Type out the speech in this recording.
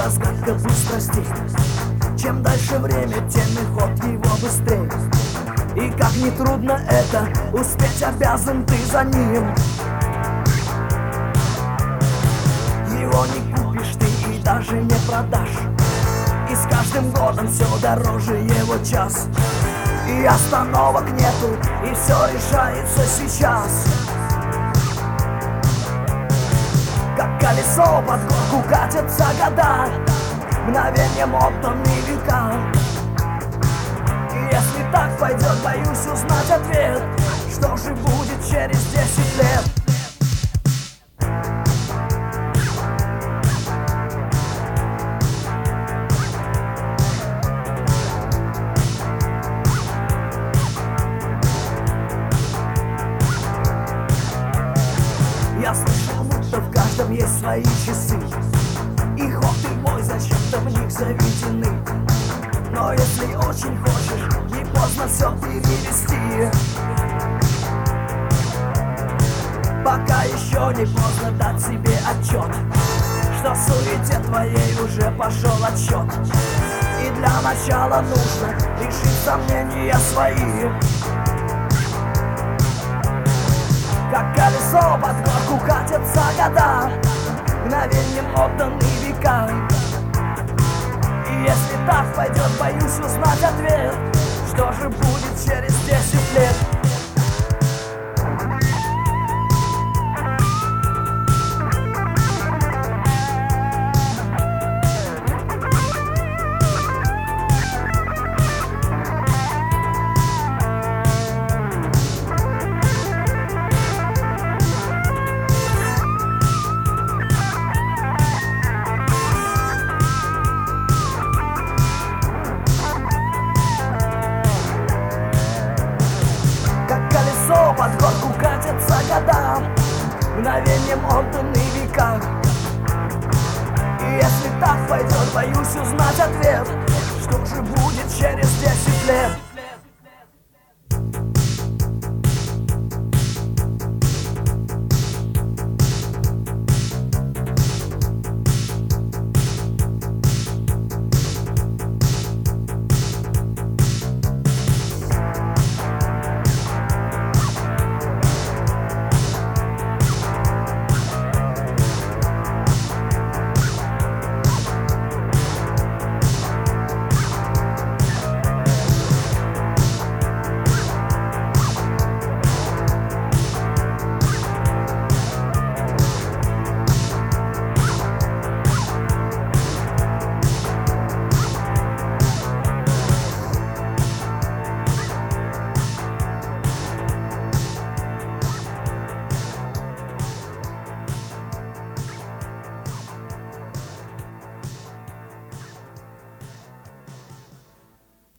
разгадка быстрости. Чем дальше время, тем и ход его быстрее. И как ни трудно это, успеть обязан ты за ним. Его не купишь ты и даже не продашь. И с каждым годом все дороже его час. И остановок нету, и все решается сейчас. Как колесо под горку катятся года, мгновением отданы века. И если так пойдет, боюсь узнать ответ. Что же будет через 10 лет? Я слышал, будто в каждом есть свои часы, и ход и бой зачем-то в них заведены. Но если очень хочешь, не поздно все перевести. Пока еще не поздно дать себе отчет, что в суете твоей уже пошел отсчет. И для начала нужно решить сомнения свои. Как колесо под горку катятся года, мгновением отданы века. И если так пойдет, боюсь узнать ответ. Что же будет через 10 лет? Под горку катятся года, мгновением отданы века. И если так пойдет, боюсь узнать ответ. Что же будет через 10 лет?